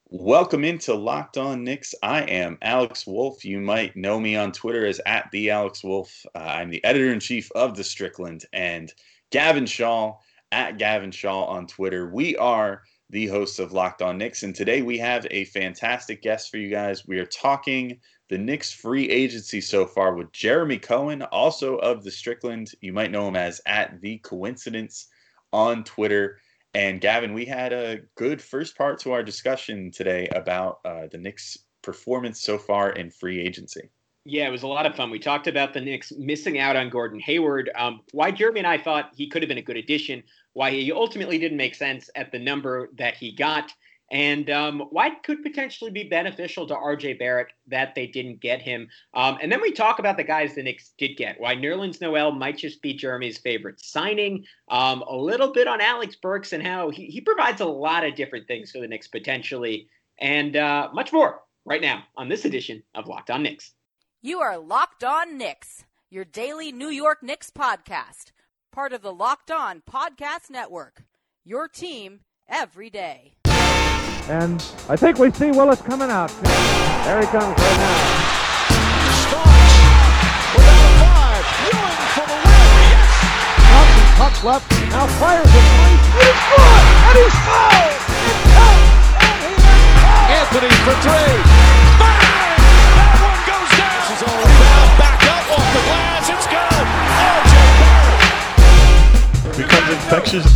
Welcome into Locked On Knicks. I am Alex Wolf. You might know me on Twitter as at the Alex Wolf. I'm the editor in chief of the Strickland, and Gavin Shaw at Gavin Shaw on Twitter. We are the hosts of Locked On Knicks, and today we have a fantastic guest for you guys. We are talking the Knicks free agency so far with Jeremy Cohen, also of the Strickland. You might know him as at the Coincidence on Twitter. And Gavin, we had a good first part to our discussion today about the Knicks' performance so far in free agency. Yeah, it was a lot of fun. We talked about the Knicks missing out on Gordon Hayward, why Jeremy and I thought he could have been a good addition, why he ultimately didn't make sense at the number that he got, and why it could potentially be beneficial to RJ Barrett that they didn't get him. And then we talk about the guys the Knicks did get, why Nerlens Noel might just be Jeremy's favorite signing, a little bit on Alex Burks and how he provides a lot of different things for the Knicks potentially, and much more right now on this edition of Locked On Knicks. You are Locked On Knicks, your daily New York Knicks podcast, part of the Locked On Podcast Network, your team every day. And I think we see Willis coming out. There he comes right now. Starks without a five. Ewing for the win. Yes! Thompson cuts left. Now fires it. He's good. And he's fouled. It counts. And he is fouled. Anthony for three. Bang! That one goes down. This is all foul. Back up off the glass. It's good. RJ Barrett. Becomes infectious.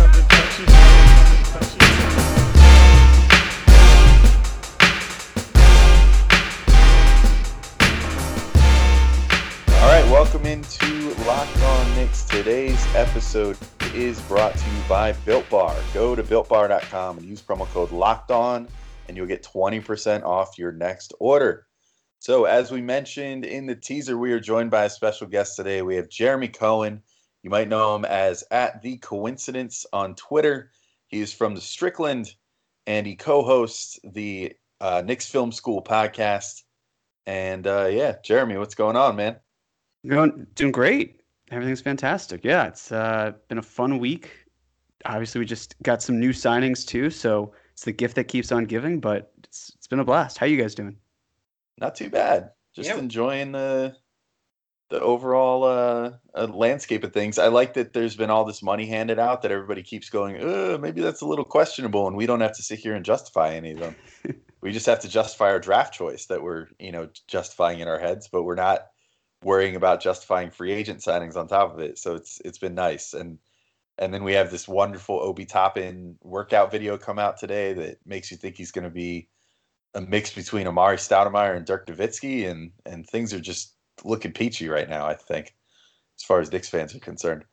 All right, welcome into Locked On Knicks. Today's episode is brought to you by Built Bar. Go to BuiltBar.com and use promo code LOCKEDON, and you'll get 20% off your next order. So as we mentioned in the teaser, we are joined by a special guest today. We have Jeremy Cohen. You might know him as at the Coincidence on Twitter. He is from the Strickland, and he co-hosts the Knicks Film School podcast. And Jeremy, what's going on, man? Doing great. Everything's fantastic. Yeah, it's been a fun week. Obviously, we just got some new signings too, so it's the gift that keeps on giving. But it's been a blast. How you guys doing? Not too bad. Just enjoying the overall landscape of things. I like that there's been all this money handed out that everybody keeps going, maybe that's a little questionable, and we don't have to sit here and justify any of them. We just have to justify our draft choice that we're, justifying in our heads, but we're not worrying about justifying free agent signings on top of it. So it's been nice. And then we have this wonderful Obi Toppin workout video come out today that makes you think he's going to be a mix between Amari Stoudemire and Dirk Nowitzki, and things are just looking peachy right now, I think, as far as Knicks fans are concerned.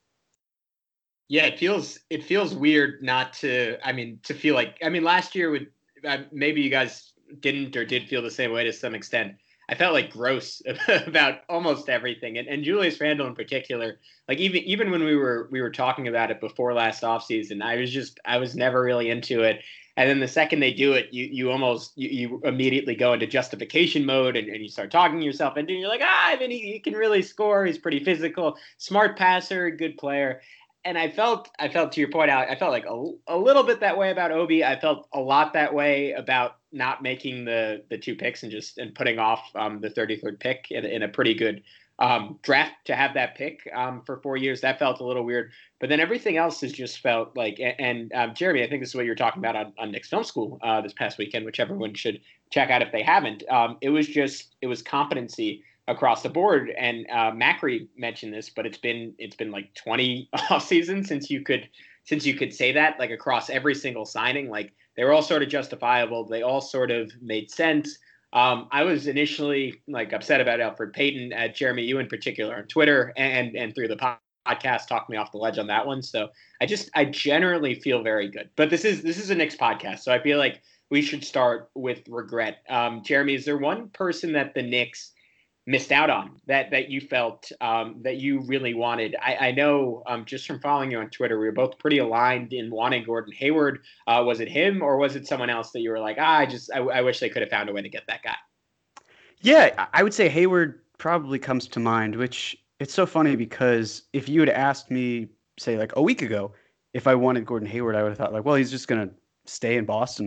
Yeah, it feels weird not to, to feel like, last year with maybe you guys didn't or did feel the same way to some extent. I felt like gross about almost everything, and Julius Randle in particular. Like even when we were talking about it before last offseason, I was never really into it. And then the second they do it, you immediately go into justification mode and you start talking yourself into it. You're like, he can really score. He's pretty physical, smart passer, good player. And I felt to your point out, I felt like a little bit that way about Obi. I felt a lot that way about not making the two picks and putting off the 33rd pick in a pretty good draft to have that pick for 4 years. That felt a little weird. But then everything else has just felt like, and Jeremy, I think this is what you're talking about on Knicks Film School this past weekend, which everyone should check out if they haven't. It was competency across the board. And Macri mentioned this, but it's been like 20 off seasons since you could say that, like, across every single signing. Like, they were all sort of justifiable. They all sort of made sense. I was initially upset about Elfrid Payton, Jeremy, you in particular, on Twitter and through the podcast talked me off the ledge on that one. So I generally feel very good. But this is a Knicks podcast, so I feel like we should start with regret. Jeremy, is there one person that the Knicks missed out on that you felt that you really wanted? I know just from following you on Twitter, we were both pretty aligned in wanting Gordon Hayward. Was it him or was it someone else that you were like, I wish they could have found a way to get that guy? Yeah, I would say Hayward probably comes to mind, which it's so funny because if you had asked me, say, like a week ago, if I wanted Gordon Hayward, I would have thought, like, well, he's just going to stay in Boston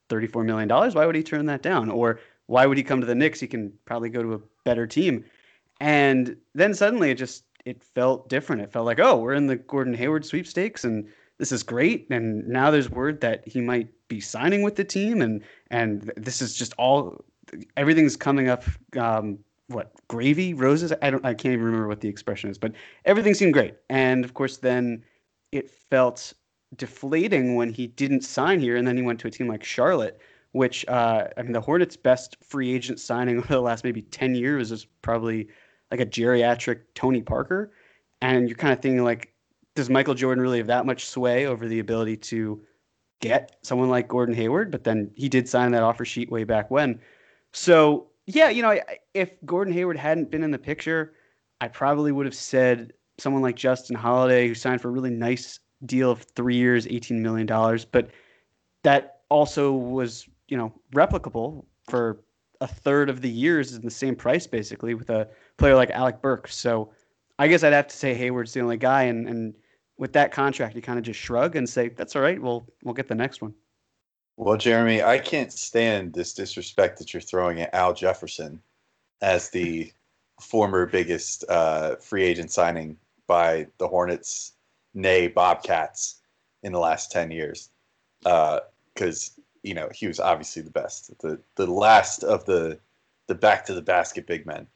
$34 million. Why would he turn that down? Or why would he come to the Knicks? He can probably go to a better team. And then suddenly it felt different. It felt like, oh, we're in the Gordon Hayward sweepstakes and this is great. And now there's word that he might be signing with the team. And this is just everything's coming up. Gravy, roses? I can't even remember what the expression is, but everything seemed great. And of course, then it felt deflating when he didn't sign here. And then he went to a team like Charlotte, which, the Hornets' best free agent signing over the last maybe 10 years is probably like a geriatric Tony Parker. And you're kind of thinking like, does Michael Jordan really have that much sway over the ability to get someone like Gordon Hayward? But then he did sign that offer sheet way back when. So, yeah, if Gordon Hayward hadn't been in the picture, I probably would have said someone like Justin Holiday, who signed for a really nice deal of 3 years, $18 million. But that also was, replicable for a third of the years in the same price, basically, with a player like Alec Burks. So I guess I'd have to say Hayward's the only guy. And with that contract, you kind of just shrug and say, that's all right. We'll get the next one. Well, Jeremy, I can't stand this disrespect that you're throwing at Al Jefferson as the former biggest free agent signing by the Hornets, nay Bobcats, in the last 10 years. Because, he was obviously the best, the last of the back to the basket big men.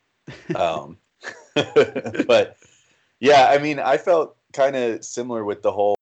But yeah, I felt kind of similar with the whole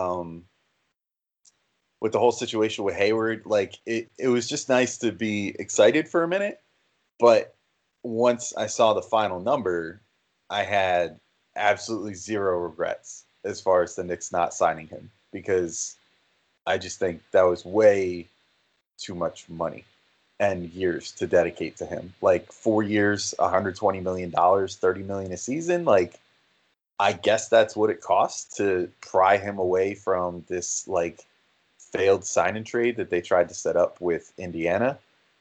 situation with Hayward. Like it was just nice to be excited for a minute, but once I saw the final number, I had absolutely zero regrets as far as the Knicks not signing him, because I just think that was way too much money and years to dedicate to him. Like 4 years, $120 million, $30 million a season. Like, I guess that's what it costs to pry him away from this like failed sign and trade that they tried to set up with Indiana.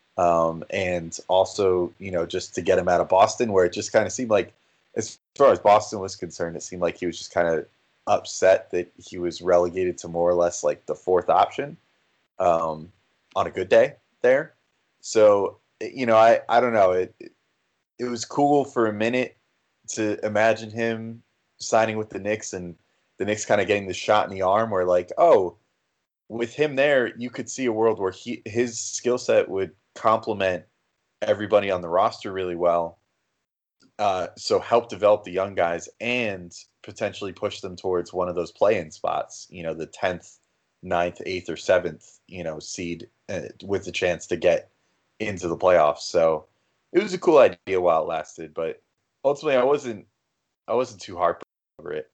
And also, just to get him out of Boston, where it just kind of seemed like, as far as Boston was concerned, it seemed like he was just kind of upset that he was relegated to more or less like the fourth option on a good day there. So, I don't know. It was cool for a minute to imagine him signing with the Knicks and the Knicks kind of getting the shot in the arm where like, oh, with him there, you could see a world where his skill set would complement everybody on the roster really well. So help develop the young guys and potentially push them towards one of those play-in spots, the 10th, 9th, 8th, or 7th, seed with the chance to get into the playoffs. So it was a cool idea while it lasted, but ultimately I wasn't too heartbroken over it.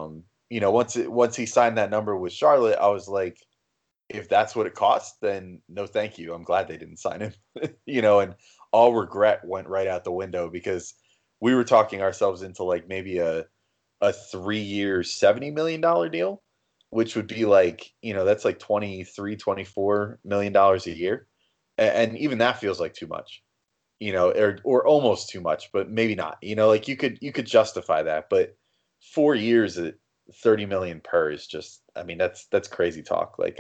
Once he signed that number with Charlotte, I was like, if that's what it costs, then no thank you. I'm glad they didn't sign him. And all regret went right out the window, because we were talking ourselves into like maybe a 3-year $70 million deal, which would be like, that's like $23-24 million a year. And even that feels like too much, or almost too much, but maybe not, like you could justify that, but 4 years at $30 million per is just, that's crazy talk. Like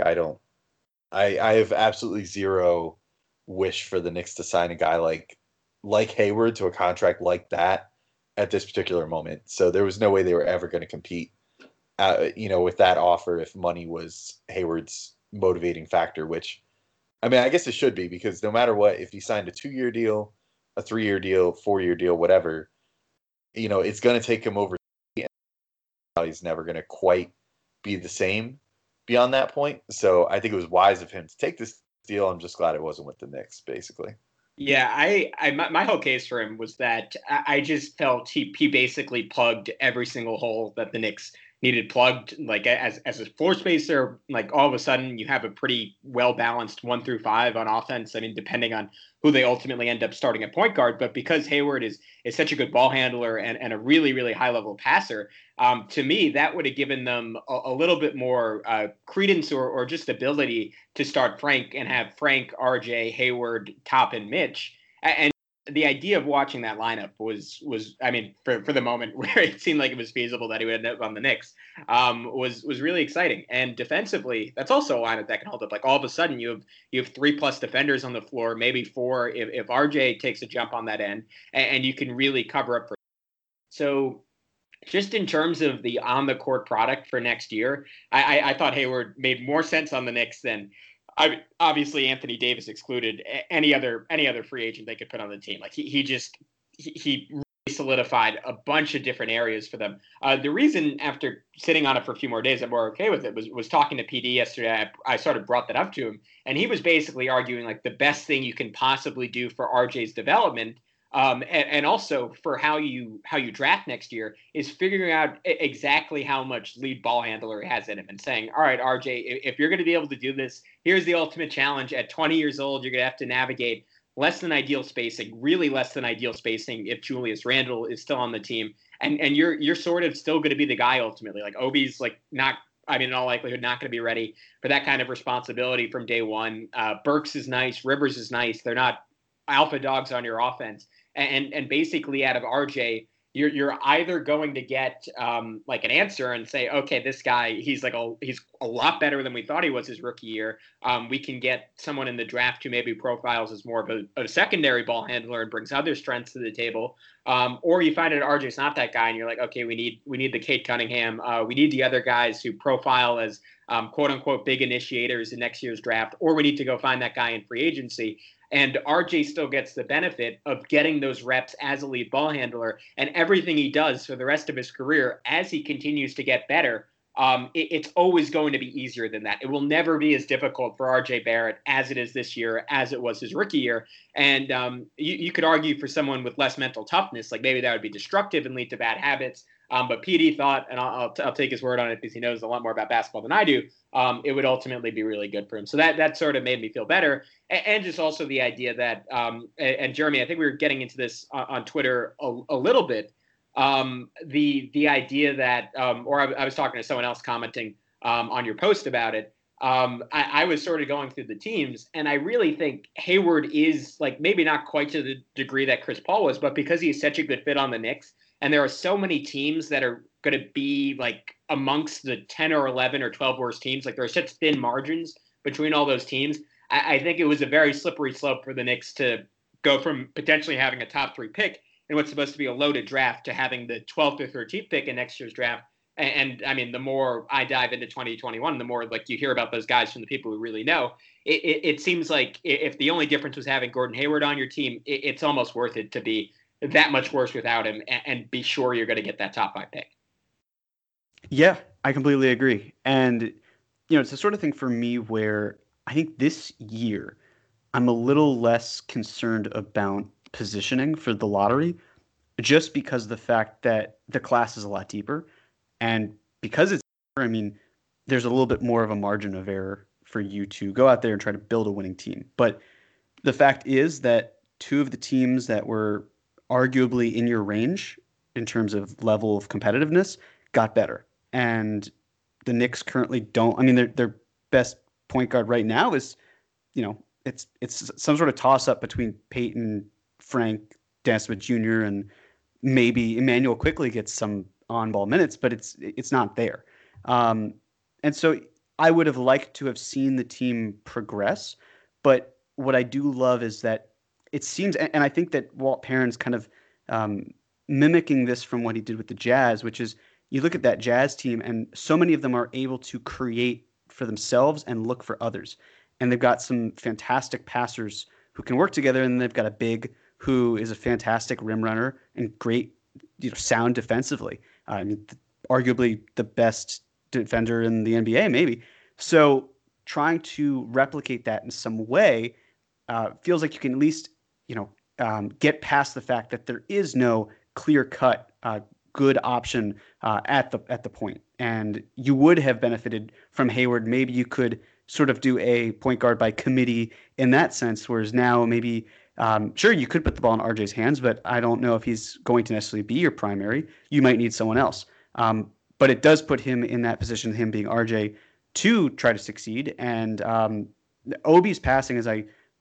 I have absolutely zero wish for the Knicks to sign a guy like Hayward to a contract like that at this particular moment. So there was no way they were ever going to compete, with that offer if money was Hayward's motivating factor, which, I guess it should be, because no matter what, if he signed a 2-year deal, a 3-year deal, 4-year deal, whatever, it's going to take him over. He's never going to quite be the same beyond that point. So I think it was wise of him to take this deal. I'm just glad it wasn't with the Knicks, basically. Yeah, my whole case for him was that I just felt he basically plugged every single hole that the Knicks needed plugged. Like as a floor spacer, like all of a sudden you have a pretty well balanced 1 through 5 on offense. Depending on who they ultimately end up starting at point guard, but because Hayward is such a good ball handler and a really, really high level passer, to me that would have given them a little bit more credence or just ability to start Frank and have Frank, RJ, Hayward, Top, and Mitch. And the idea of watching that lineup was I mean, for the moment where it seemed like it was feasible that he would end up on the Knicks, was really exciting. And defensively, that's also a lineup that can hold up. Like all of a sudden, you have 3+ defenders on the floor, maybe 4 if RJ takes a jump on that end, and you can really cover up for. So, just in terms of the on the court product for next year, I thought Hayward made more sense on the Knicks than. Obviously Anthony Davis excluded, any other free agent they could put on the team. Like he really solidified a bunch of different areas for them. The reason, after sitting on it for a few more days, I'm more okay with it was talking to PD yesterday. I sort of brought that up to him, and he was basically arguing like the best thing you can possibly do for RJ's development. And also for how you draft next year is figuring out exactly how much lead ball handler he has in him and saying, all right, RJ, if you're going to be able to do this, here's the ultimate challenge. At 20 years old, you're going to have to navigate less than ideal spacing, really less than ideal spacing if Julius Randle is still on the team. And you're sort of still going to be the guy ultimately. Like Obi's like not, I mean, in all likelihood, not going to be ready for that kind of responsibility from day one. Burks is nice. Rivers is nice. They're not alpha dogs on your offense. And basically out of RJ, you're either going to get like an answer and say, okay, this guy, he's a lot better than we thought he was his rookie year. We can get someone in the draft who maybe profiles as more of a secondary ball handler and brings other strengths to the table. Or you find out RJ's not that guy and you're like, okay, we need the Cade Cunningham. We need the other guys who profile as quote unquote big initiators in next year's draft, or we need to go find that guy in free agency. And RJ still gets the benefit of getting those reps as a lead ball handler, and everything he does for the rest of his career as he continues to get better. It's always going to be easier than that. It will never be as difficult for RJ Barrett as it is this year, as it was his rookie year. And you could argue for someone with less mental toughness, like maybe that would be destructive and lead to bad habits. But PD thought, and I'll take his word on it because he knows a lot more about basketball than I do, it would ultimately be really good for him. So that sort of made me feel better. And just also the idea that, and Jeremy, I think we were getting into this on Twitter a little bit, the idea that, or I was talking to someone else commenting on your post about it. I was sort of going through the teams, and I really think Hayward is like maybe not quite to the degree that Chris Paul was, but because he's such a good fit on the Knicks, and there are so many teams that are going to be like amongst the 10 or 11 or 12 worst teams. Like there are such thin margins between all those teams. I think it was a very slippery slope for the Knicks to go from potentially having a top 3 pick in what's supposed to be a loaded draft to having the 12th or 13th pick in next year's draft. And I mean, the more I dive into 2021, the more like you hear about those guys from the people who really know. It seems like if the only difference was having Gordon Hayward on your team, it's almost worth it to be that much worse without him and be sure you're going to get that top 5 pick. Yeah, I completely agree. And, you know, it's the sort of thing for me where I think this year I'm a little less concerned about positioning for the lottery just because of the fact that the class is a lot deeper. And because it's, I mean, there's a little bit more of a margin of error for you to go out there and try to build a winning team. But the fact is that 2 of the teams that were arguably in your range in terms of level of competitiveness got better. And the Knicks currently don't, I mean, their best point guard right now is, you know, it's some sort of toss up between Peyton, Frank, Dan Smith Jr., and maybe Emmanuel Quickley gets some on-ball minutes, but it's not there. And so I would have liked to have seen the team progress, but what I do love is that it seems, and I think that Walt Perrin's kind of mimicking this from what he did with the Jazz, which is you look at that Jazz team and so many of them are able to create for themselves and look for others. And they've got some fantastic passers who can work together, and they've got a big who is a fantastic rim runner and great, you know, sound defensively. I mean, arguably the best defender in the NBA, maybe. So trying to replicate that in some way feels like you can at least, you know, get past the fact that there is no clear-cut good option at the point. And you would have benefited from Hayward. Maybe you could sort of do a point guard by committee in that sense, whereas now maybe sure, you could put the ball in RJ's hands, but I don't know if he's going to necessarily be your primary. You might need someone else. But it does put him in that position, him being RJ, to try to succeed. And Obi's passing, as I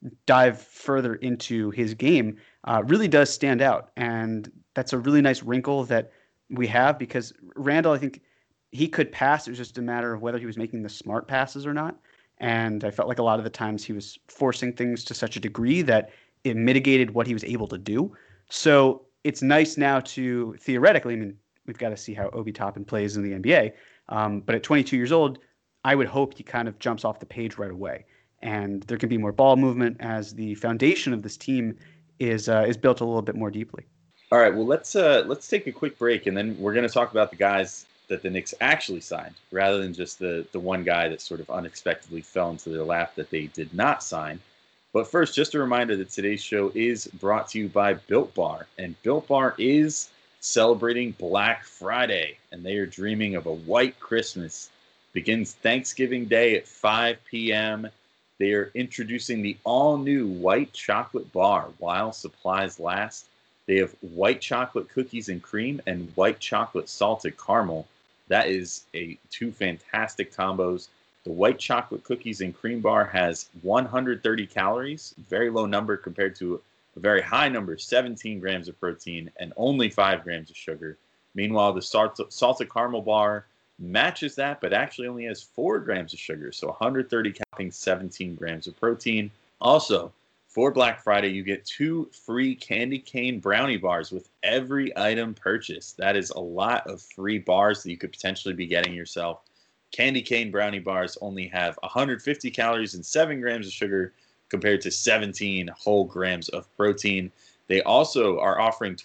dive further into his game, really does stand out. And that's a really nice wrinkle that we have, because Randall, I think he could pass. It was just a matter of whether he was making the smart passes or not. And I felt like a lot of the times he was forcing things to such a degree that it mitigated what he was able to do. So it's nice now to theoretically, I mean, we've got to see how Obi Toppin plays in the NBA. But at 22 years old, I would hope he kind of jumps off the page right away, and there can be more ball movement as the foundation of this team is built a little bit more deeply. All right, well, let's take a quick break, and then we're going to talk about the guys that the Knicks actually signed, rather than just the one guy that sort of unexpectedly fell into their lap that they did not sign. But first, just a reminder that today's show is brought to you by Built Bar, and Built Bar is celebrating Black Friday, and they are dreaming of a white Christmas. Begins Thanksgiving Day at 5 p.m. They are introducing the all-new white chocolate bar while supplies last. They have white chocolate cookies and cream and white chocolate salted caramel. That is two fantastic combos. The white chocolate cookies and cream bar has 130 calories, very low number compared to a very high number, 17 grams of protein and only 5 grams of sugar. Meanwhile, the salted caramel bar matches that, but actually only has 4 grams of sugar, so 130 calories, 17 grams of protein. Also, for Black Friday, you get 2 free candy cane brownie bars with every item purchased. That is a lot of free bars that you could potentially be getting yourself. Candy cane brownie bars only have 150 calories and 7 grams of sugar compared to 17 whole grams of protein. They also are offering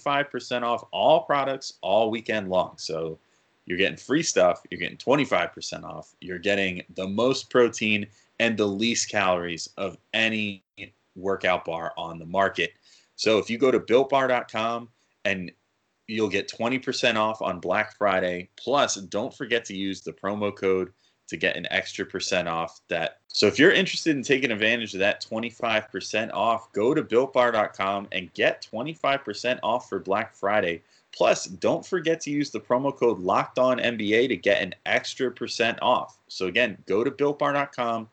25% off all products all weekend long. So you're getting free stuff, you're getting 25% off, you're getting the most protein and the least calories of any workout bar on the market. So if you go to builtbar.com, and you'll get 20% off on Black Friday. Plus, don't forget to use the promo code to get an extra % off that. So if you're interested in taking advantage of that 25% off, go to builtbar.com and get 25% off for Black Friday. Plus, don't forget to use the promo code LOCKEDONNBA to get an extra % off. So again, go to builtbar.com,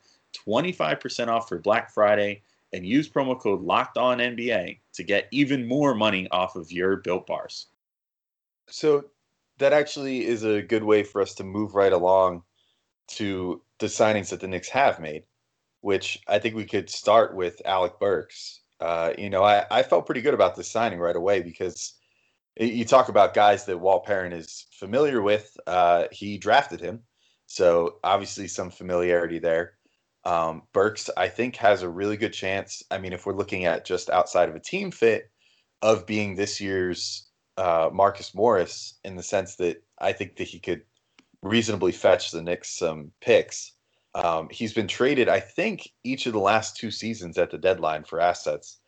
25% off for Black Friday, and use promo code LOCKEDONNBA to get even more money off of your Built Bars. So that actually is a good way for us to move right along to the signings that the Knicks have made, which I think we could start with Alec Burks. I felt pretty good about this signing right away, because you talk about guys that Walt Perrin is familiar with. He drafted him, so obviously some familiarity there. Burks, I think, has a really good chance. I mean, if we're looking at just outside of a team fit, of being this year's Marcus Morris, in the sense that I think that he could reasonably fetch the Knicks some picks. He's been traded, I think, each of the last 2 seasons at the deadline for assets.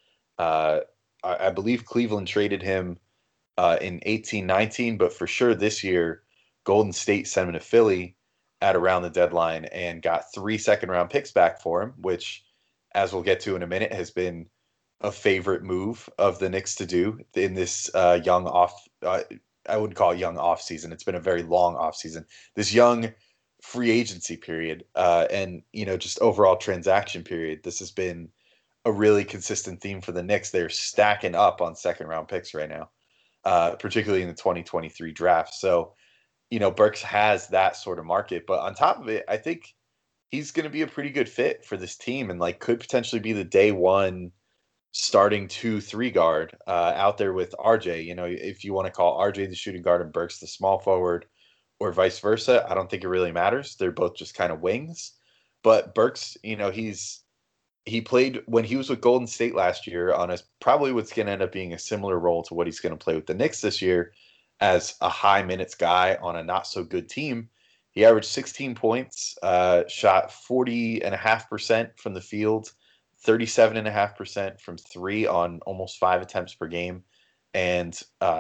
I believe Cleveland traded him in 18-19, but for sure this year, Golden State sent him to Philly at around the deadline and got 3 second-round picks back for him, which, as we'll get to in a minute, has been a favorite move of the Knicks to do in this young off. I wouldn't call it young off season. It's been a very long off season. This young free agency period and just overall transaction period. This has been a really consistent theme for the Knicks. They're stacking up on second round picks right now, particularly in the 2023 draft. So, Burks has that sort of market, but on top of it, I think he's going to be a pretty good fit for this team, and could potentially be the day one starting 2-3 guard out there with RJ. If you want to call RJ the shooting guard and Burks the small forward, or vice versa, I don't think it really matters. They're both just kind of wings. But Burks, he played when he was with Golden State last year on probably what's going to end up being a similar role to what he's going to play with the Knicks this year, as a high minutes guy on a not so good team. He averaged 16 points, shot 40.5% from the field, 37.5% from 3 on almost 5 attempts per game, and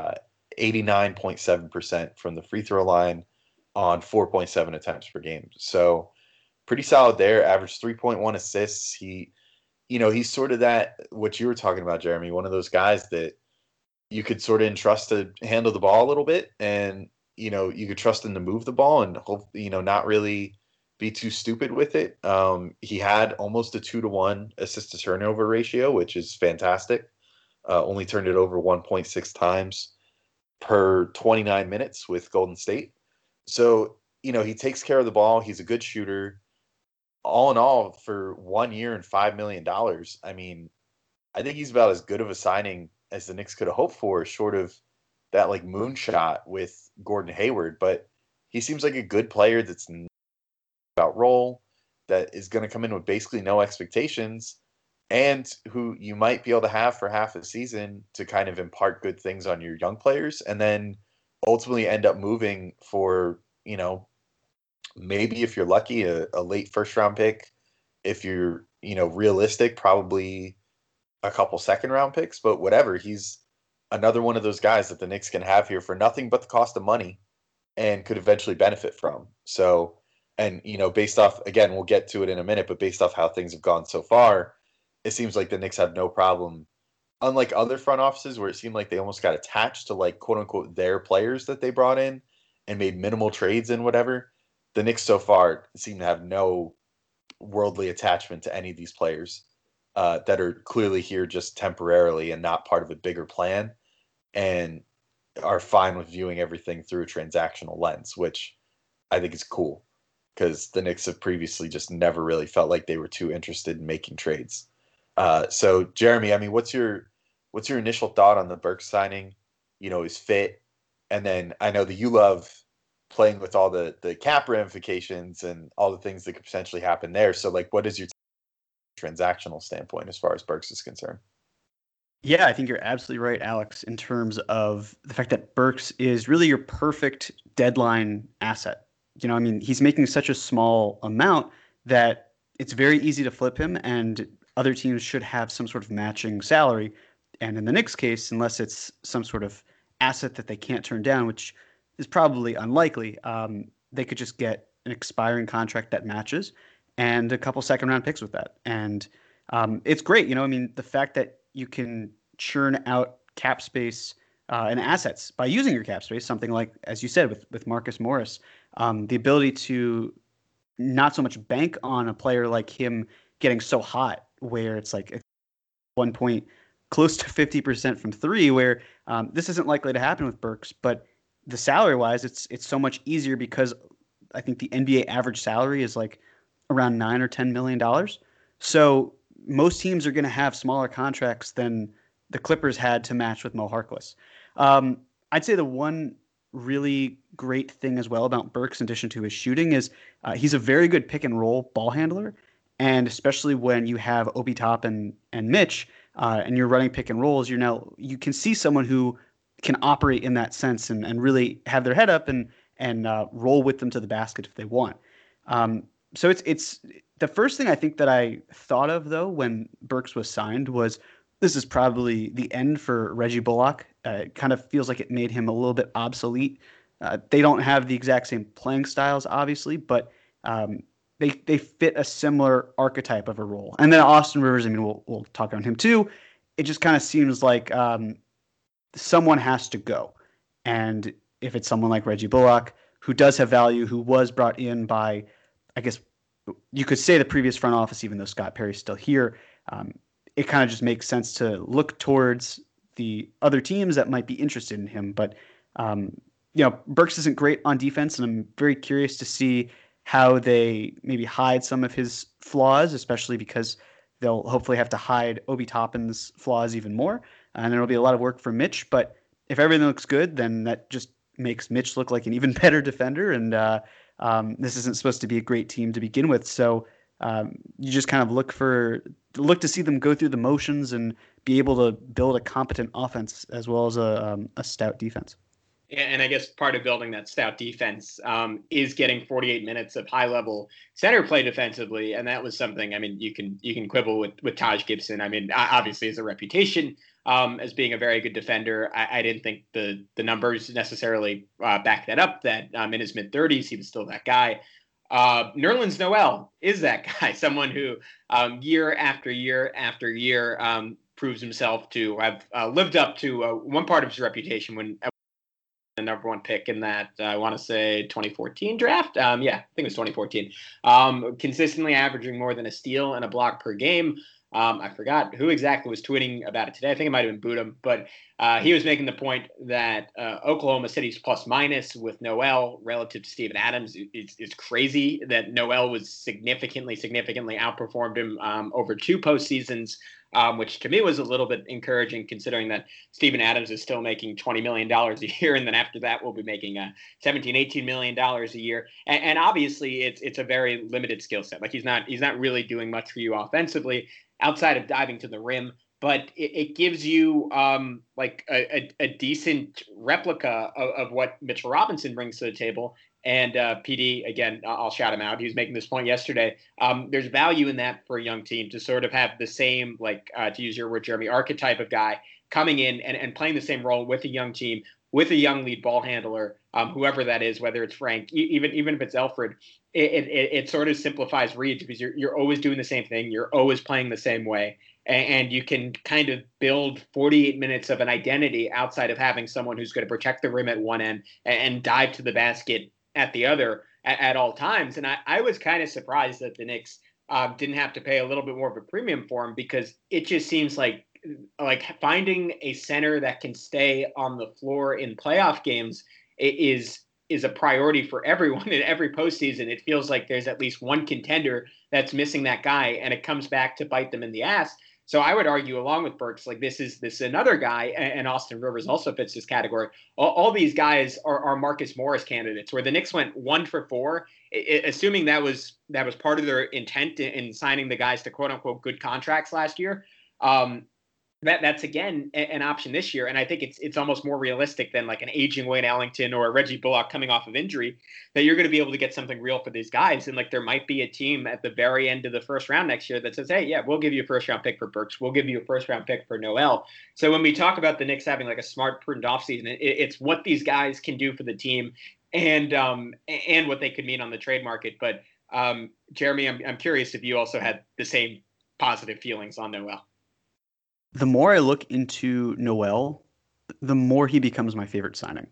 89.7% from the free throw line on 4.7 attempts per game. So pretty solid there. Averaged 3.1 assists. He's sort of that, what you were talking about, Jeremy, one of those guys that you could sort of entrust to handle the ball a little bit, and you could trust him to move the ball, and hope, not really be too stupid with it. He had almost a 2-to-1 assist to turnover ratio, which is fantastic. Only turned it over 1.6 times per 29 minutes with Golden State. So, he takes care of the ball. He's a good shooter. All in all, for 1 year and $5 million, I mean, I think he's about as good of a signing as the Knicks could have hoped for, short of that moonshot with Gordon Hayward. But he seems like a good player that's about role, that is going to come in with basically no expectations, and who you might be able to have for half a season to kind of impart good things on your young players, and then ultimately end up moving for, maybe if you're lucky, a late first round pick. If you're, realistic, probably a couple second round picks, but whatever. He's another one of those guys that the Knicks can have here for nothing but the cost of money and could eventually benefit from. So, and, based off, again, we'll get to it in a minute, but based off how things have gone so far, it seems like the Knicks have no problem. Unlike other front offices where it seemed like they almost got attached to quote unquote their players that they brought in and made minimal trades and whatever, the Knicks so far seem to have no worldly attachment to any of these players that are clearly here just temporarily and not part of a bigger plan, and are fine with viewing everything through a transactional lens, which I think is cool, because the Knicks have previously just never really felt like they were too interested in making trades. So Jeremy, I mean, what's your initial thought on the Burks signing? His fit, and then I know that you love playing with all the cap ramifications and all the things that could potentially happen there. So, what is your transactional standpoint as far as Burks is concerned? Yeah, I think you're absolutely right, Alex, in terms of the fact that Burks is really your perfect deadline asset. He's making such a small amount that it's very easy to flip him, and other teams should have some sort of matching salary. And in the Knicks case, unless it's some sort of asset that they can't turn down, which is probably unlikely, they could just get an expiring contract that matches and a couple second round picks with that. And it's great. The fact that you can churn out cap space and assets by using your cap space, something like, as you said, with Marcus Morris, the ability to not so much bank on a player like him getting so hot, where it's at one point close to 50% from three, where this isn't likely to happen with Burks, but the salary wise, it's so much easier, because I think the NBA average salary is around $9 or $10 million. So most teams are going to have smaller contracts than the Clippers had to match with Mo Harkless. I'd say the one really great thing as well about Burks, in addition to his shooting, is he's a very good pick and roll ball handler. And especially when you have Obi Toppin and Mitch, and you're running pick and rolls, you can see someone who can operate in that sense and really have their head up and roll with them to the basket if they want. So it's the first thing I think that I thought of, though, when Burks was signed, was this is probably the end for Reggie Bullock. It kind of feels like it made him a little bit obsolete. They don't have the exact same playing styles, obviously, but they fit a similar archetype of a role. And then Austin Rivers, we'll talk on him too. It just kind of seems like someone has to go. And if it's someone like Reggie Bullock, who does have value, who was brought in by, I guess you could say, the previous front office, even though Scott Perry's still here, it kind of just makes sense to look towards the other teams that might be interested in him. But, Burks isn't great on defense, and I'm very curious to see how they maybe hide some of his flaws, especially because they'll hopefully have to hide Obi Toppin's flaws even more. And there'll be a lot of work for Mitch. But if everything looks good, then that just makes Mitch look like an even better defender. And this isn't supposed to be a great team to begin with. So you just kind of look to see them go through the motions and be able to build a competent offense as well as a stout defense. And I guess part of building that stout defense is getting 48 minutes of high-level center play defensively, and that was something. You can quibble with Taj Gibson. Obviously, has a reputation as being a very good defender. I didn't think the numbers necessarily back that up. That in his mid-30s, he was still that guy. Nerlens Noel is that guy, someone who year after year after year proves himself to have lived up to one part of his reputation when the number one pick in that, I want to say 2014 draft. Yeah, I think it was 2014. Consistently averaging more than a steal and a block per game. I forgot who exactly was tweeting about it today. I think it might have been Budum, but he was making the point that Oklahoma City's plus minus with Noel relative to Steven Adams is crazy. That Noel was significantly outperformed him over 2 postseasons, which to me was a little bit encouraging considering that Steven Adams is still making $20 million a year. And then after that, we'll be making $17-18 million a year. And obviously it's a very limited skill set. Like he's not really doing much for you offensively outside of diving to the rim, but it gives you like a decent replica of what Mitchell Robinson brings to the table. And PD, again, I'll shout him out. He was making this point yesterday. There's value in that for a young team to sort of have the same, like to use your word, Jeremy, archetype of guy coming in and playing the same role with a young team, with a young lead ball handler, whoever that is, whether it's Frank, even if it's Elfrid. It sort of simplifies reads because you're always doing the same thing. You're always playing the same way. And you can kind of build 48 minutes of an identity outside of having someone who's going to protect the rim at one end and dive to the basket at the other at all times. And I was kind of surprised that the Knicks didn't have to pay a little bit more of a premium for him, because it just seems like finding a center that can stay on the floor in playoff games is a priority for everyone in every postseason. It feels like there's at least one contender that's missing that guy, and it comes back to bite them in the ass. So I would argue, along with Burks, like this is another guy, and Austin Rivers also fits this category. All these guys are Marcus Morris candidates, where the Knicks went 1 for 4, assuming that was part of their intent in signing the guys to quote unquote good contracts last year. That's again an option this year, and I think it's almost more realistic than like an aging Wayne Ellington or a Reggie Bullock coming off of injury, that you're going to be able to get something real for these guys. And like there might be a team at the very end of the first round next year that says, hey, yeah, we'll give you a first round pick for Burks, we'll give you a first round pick for Noel. So when we talk about the Knicks having like a smart, prudent offseason, it's what these guys can do for the team and what they could mean on the trade market. But Jeremy, I'm curious if you also had the same positive feelings on Noel. The more I look into Noel, the more he becomes my favorite signing.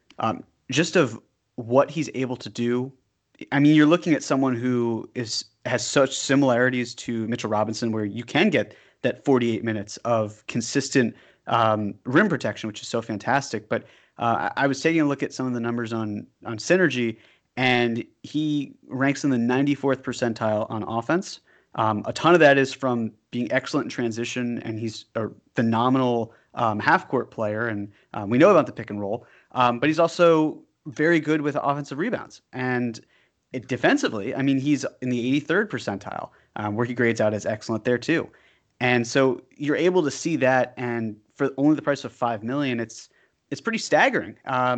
Just of what he's able to do. I mean, you're looking at someone who has such similarities to Mitchell Robinson, where you can get that 48 minutes of consistent rim protection, which is so fantastic. But I was taking a look at some of the numbers on Synergy, and he ranks in the 94th percentile on offense. A ton of that is from being excellent in transition, and he's a phenomenal half-court player, and we know about the pick and roll. But he's also very good with offensive rebounds. And defensively, I mean, he's in the 83rd percentile, where he grades out as excellent there too. And so you're able to see that, and for only the price of $5 million, it's pretty staggering.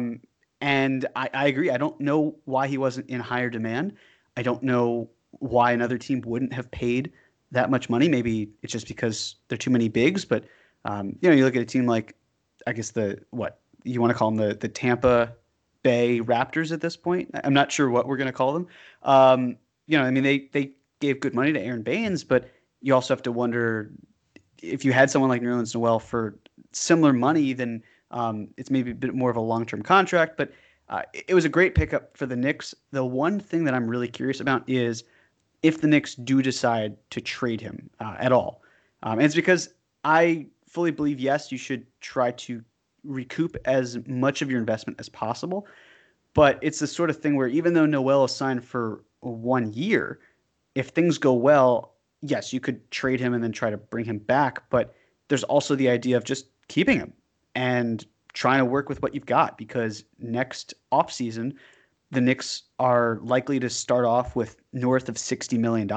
And I agree. I don't know why he wasn't in higher demand. I don't know why another team wouldn't have paid that much money. Maybe it's just because there are too many bigs, but you look at a team like, I guess what you want to call them, the Tampa Bay Raptors at this point. I'm not sure what we're going to call them. I mean, they gave good money to Aaron Baines, but you also have to wonder if you had someone like Nerlens Noel for similar money, then it's maybe a bit more of a long-term contract, but it was a great pickup for the Knicks. The one thing that I'm really curious about is if the Knicks do decide to trade him at all. And it's because I fully believe, yes, you should try to recoup as much of your investment as possible. But it's the sort of thing where even though Noel is signed for 1 year, if things go well, yes, you could trade him and then try to bring him back. But there's also the idea of just keeping him and trying to work with what you've got, because next offseason, the Knicks are likely to start off with north of $60 million.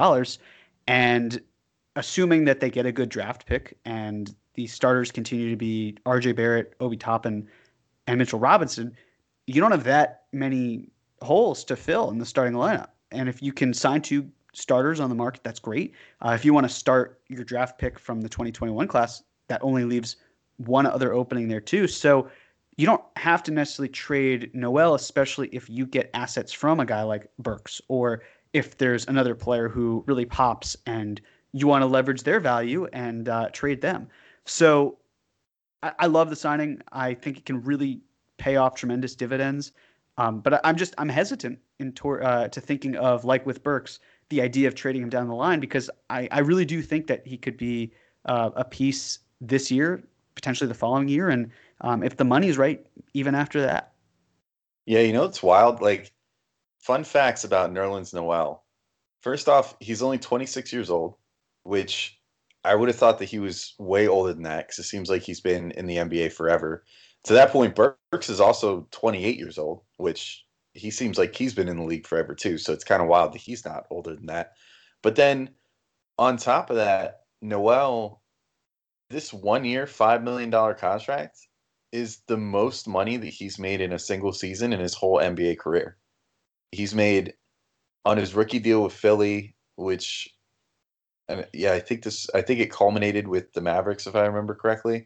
And assuming that they get a good draft pick and the starters continue to be RJ Barrett, Obi Toppin, and Mitchell Robinson, you don't have that many holes to fill in the starting lineup. And if you can sign 2 starters on the market, that's great. If you want to start your draft pick from the 2021 class, that only leaves one other opening there too. So you don't have to necessarily trade Noel, especially if you get assets from a guy like Burks, or if there's another player who really pops and you want to leverage their value and trade them. So I love the signing. I think it can really pay off tremendous dividends. But I'm hesitant to thinking of, like with Burks, the idea of trading him down the line, because I really do think that he could be a piece this year, potentially the following year, and if the money is right, even after that. Yeah, it's wild. Like, fun facts about Nerlens Noel. First off, he's only 26 years old, which I would have thought that he was way older than that, because it seems like he's been in the NBA forever. To that point, Burks is also 28 years old, which he seems like he's been in the league forever too. So it's kind of wild that he's not older than that. But then on top of that, Noel, this 1 year, $5 million contract is the most money that he's made in a single season in his whole NBA career. He's made on his rookie deal with Philly, which, yeah, I think it culminated with the Mavericks, if I remember correctly.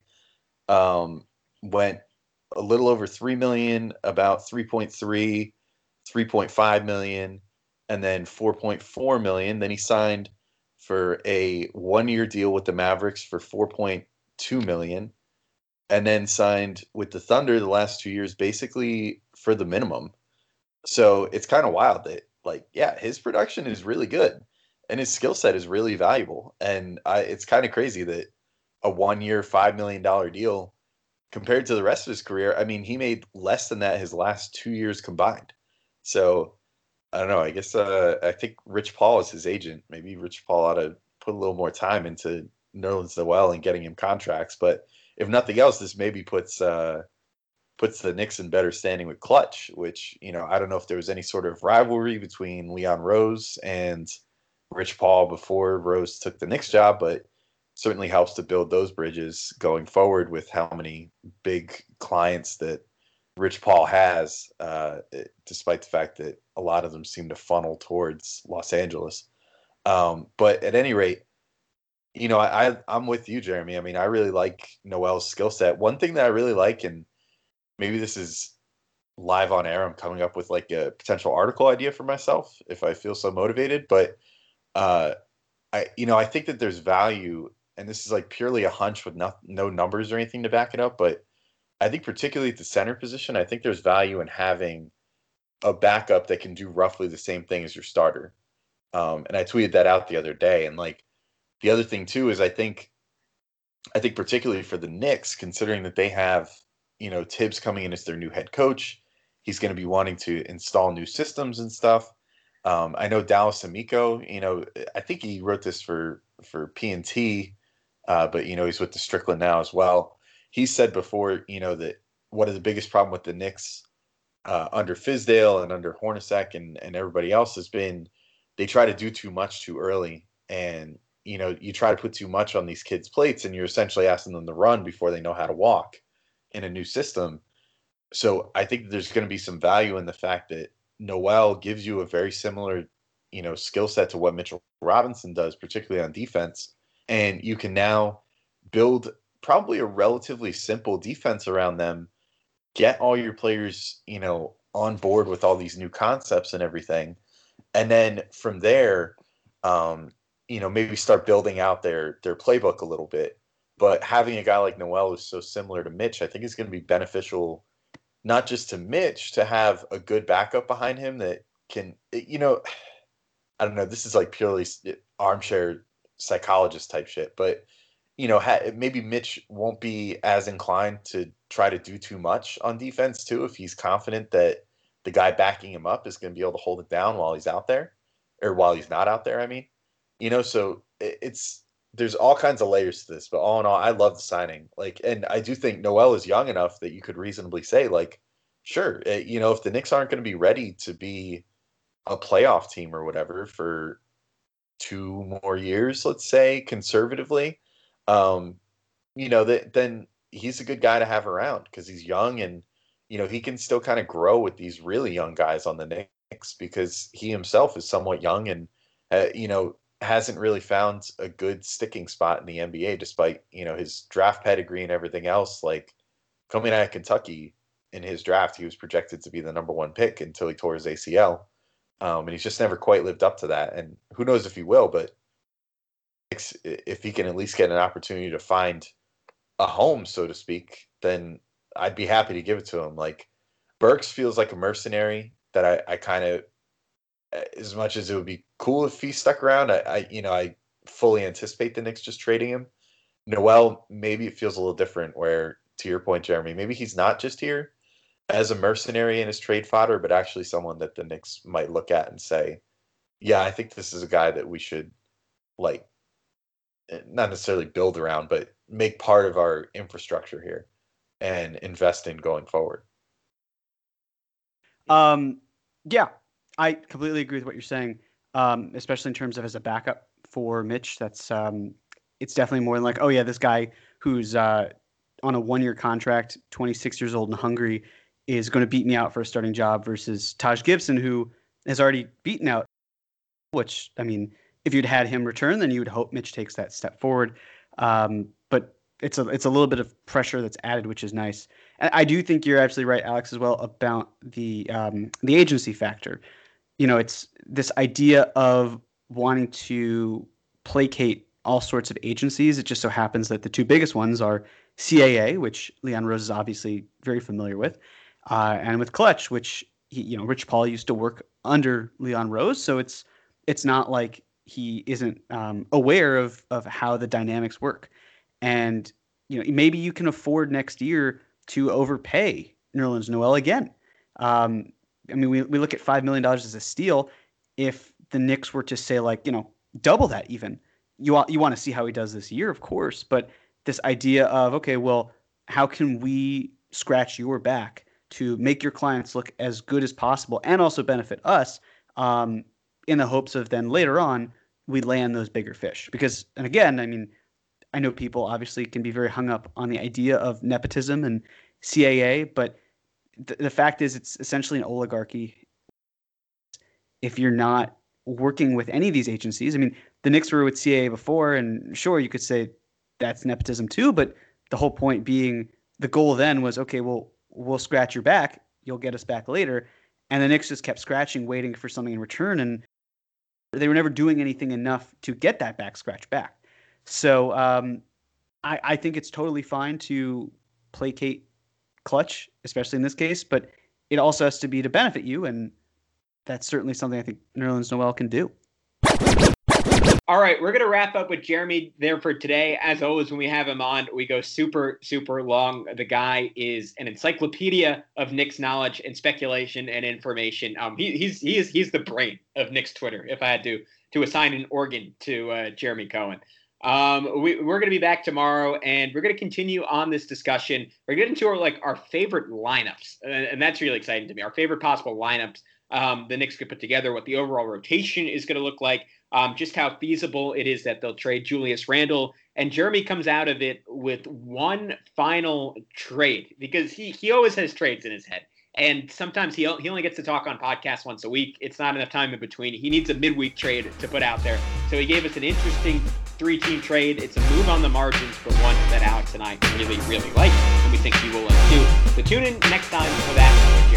Went a little over 3 million, about 3.3, 3.5 million, and then 4.4 million. Then he signed for a 1 year deal with the Mavericks for 4.2 million, and then signed with the Thunder the last 2 years basically for the minimum. So it's kind of wild that, like, yeah, his production is really good and his skill set is really valuable. And it's kind of crazy that a 1 year, $5 million deal compared to the rest of his career, I mean, he made less than that his last 2 years combined. So I don't know. I guess I think Rich Paul is his agent. Maybe Rich Paul ought to put a little more time into Nerlens Noel and getting him contracts. But if nothing else, this maybe puts the Knicks in better standing with Clutch, which, I don't know if there was any sort of rivalry between Leon Rose and Rich Paul before Rose took the Knicks job, but certainly helps to build those bridges going forward with how many big clients that Rich Paul has, despite the fact that a lot of them seem to funnel towards Los Angeles. But at any rate, I'm with you, Jeremy. I mean, I really like Noel's skill set. One thing that I really like, and maybe this is live on air, I'm coming up with like a potential article idea for myself if I feel so motivated, but I think that there's value, and this is like purely a hunch with no numbers or anything to back it up, but I think particularly at the center position, I think there's value in having a backup that can do roughly the same thing as your starter. And I tweeted that out the other day. And like the other thing too is I think particularly for the Knicks, considering that they have, Tibbs coming in as their new head coach, he's going to be wanting to install new systems and stuff. I know Dallas Amico, I think he wrote this for PNT, but he's with the Strickland now as well. He said before, that one of the biggest problem with the Knicks under Fizdale and under Hornacek and everybody else has been they try to do too much too early. And, you try to put too much on these kids' plates and you're essentially asking them to run before they know how to walk in a new system. So I think there's going to be some value in the fact that Noel gives you a very similar, skill set to what Mitchell Robinson does, particularly on defense. And you can now build probably a relatively simple defense around them, get all your players, on board with all these new concepts and everything. And then from there, maybe start building out their playbook a little bit. But having a guy like Noel who's so similar to Mitch, I think is going to be beneficial, not just to Mitch, to have a good backup behind him that can, I don't know, this is like purely armchair psychologist type shit, but maybe Mitch won't be as inclined to try to do too much on defense too if he's confident that the guy backing him up is going to be able to hold it down while he's out there, or while he's not out there. I mean, so there's all kinds of layers to this, but all in all, I love the signing. Like, and I do think Noel is young enough that you could reasonably say, like, sure, if the Knicks aren't going to be ready to be a playoff team or whatever for 2 more years, let's say conservatively, then he's a good guy to have around because he's young and, he can still kind of grow with these really young guys on the Knicks because he himself is somewhat young and, hasn't really found a good sticking spot in the NBA despite, his draft pedigree and everything else. Like coming out of Kentucky in his draft, he was projected to be the number 1 pick until he tore his ACL. And he's just never quite lived up to that. And who knows if he will, but if he can at least get an opportunity to find a home, so to speak, then I'd be happy to give it to him. Like, Burks feels like a mercenary that I kind of, as much as it would be cool if he stuck around, I fully anticipate the Knicks just trading him. Noel, maybe it feels a little different where, to your point, Jeremy, maybe he's not just here as a mercenary and his trade fodder, but actually someone that the Knicks might look at and say, yeah, I think this is a guy that we should, like, not necessarily build around, but make part of our infrastructure here and invest in going forward. Yeah, I completely agree with what you're saying, especially in terms of as a backup for Mitch. That's it's definitely more than like, oh yeah, this guy who's on a 1-year contract, 26 years old and hungry, is going to beat me out for a starting job versus Taj Gibson, who has already beaten out. Which, I mean, if you'd had him return, then you would hope Mitch takes that step forward. But it's a little bit of pressure that's added, which is nice. And I do think you're absolutely right, Alex, as well about the agency factor. You know, it's this idea of wanting to placate all sorts of agencies. It just so happens that the two biggest ones are CAA, which Leon Rose is obviously very familiar with, and with Clutch, which Rich Paul used to work under Leon Rose, so it's not like he isn't aware of how the dynamics work. And maybe you can afford next year to overpay Nerlens Noel again. I mean, we look at $5 million as a steal. If the Knicks were to say, like, double that even, you want to see how he does this year, of course. But this idea of, okay, well, how can we scratch your back to make your clients look as good as possible and also benefit us, in the hopes of then later on we land those bigger fish? Because, and again, I mean, I know people obviously can be very hung up on the idea of nepotism and CAA, but the fact is it's essentially an oligarchy. If you're not working with any of these agencies, I mean, the Knicks were with CAA before, and sure, you could say that's nepotism too, but the whole point being the goal then was, okay, well, we'll scratch your back, you'll get us back later. And the Knicks just kept scratching, waiting for something in return, and they were never doing anything enough to get that back scratch back. So I think it's totally fine to placate Clutch, especially in this case, but it also has to be to benefit you, and that's certainly something I think Nerlens Noel can do. All right, we're going to wrap up with Jeremy there for today. As always, when we have him on, we go super, super long. The guy is an encyclopedia of Knicks knowledge and speculation and information. He's the brain of Knicks Twitter, if I had to assign an organ to Jeremy Cohen. We're going to be back tomorrow, and we're going to continue on this discussion. We're getting to our favorite lineups, and that's really exciting to me. Our favorite possible lineups the Knicks could put together, what the overall rotation is going to look like, just how feasible it is that they'll trade Julius Randle. And Jeremy comes out of it with one final trade, because he always has trades in his head. And sometimes he only gets to talk on podcasts once a week. It's not enough time in between. He needs a midweek trade to put out there. So he gave us an interesting 3-team trade. It's a move on the margins, but one that Alex and I really, really like, and we think he will like too. So tune in next time for that.